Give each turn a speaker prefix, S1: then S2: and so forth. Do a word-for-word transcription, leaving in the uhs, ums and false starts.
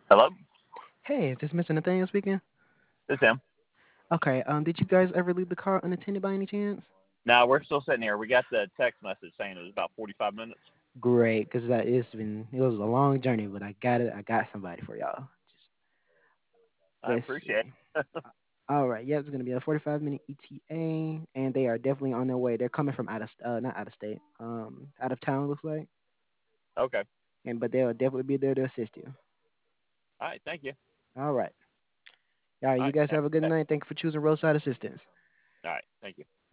S1: Hello,
S2: Hey, is this Mister Nathaniel speaking?
S1: this is him.
S2: Okay, um, did you guys ever leave the car unattended by any chance?
S1: Now we're still sitting here. We got the text message saying it was about forty-five minutes.
S2: Great, because it's been it was a long journey, but I got it. I got somebody for y'all. Just
S1: I
S2: let's
S1: appreciate
S2: see.
S1: it.
S2: All right, yeah, it's gonna be a forty-five minute E T A, and they are definitely on their way. They're coming from out of st- uh, not out of state, um, out of town looks like,
S1: Okay.
S2: and but they'll definitely be there to assist you.
S1: All right. Thank you.
S2: All right, all right,
S1: All
S2: you
S1: right.
S2: guys
S1: Have
S2: have a good
S1: a good day.
S2: night. Thank you for choosing roadside assistance.
S1: All right. Thank you.